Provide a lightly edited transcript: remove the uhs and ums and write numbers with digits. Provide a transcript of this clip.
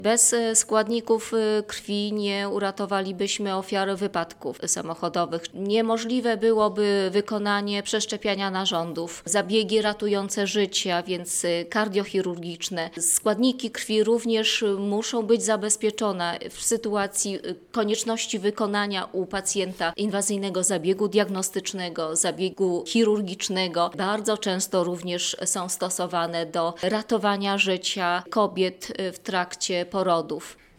Bez składników krwi nie uratowalibyśmy ofiar wypadków samochodowych. Niemożliwe byłoby wykonanie przeszczepiania narządów, zabiegi ratujące życia, więc kardiochirurgiczne. Składniki krwi również muszą być zabezpieczone w sytuacji konieczności wykonania u pacjenta inwazyjnego zabiegu diagnostycznego, zabiegu chirurgicznego. Bardzo często również są stosowane do ratowania życia kobiet w trakcie porodów.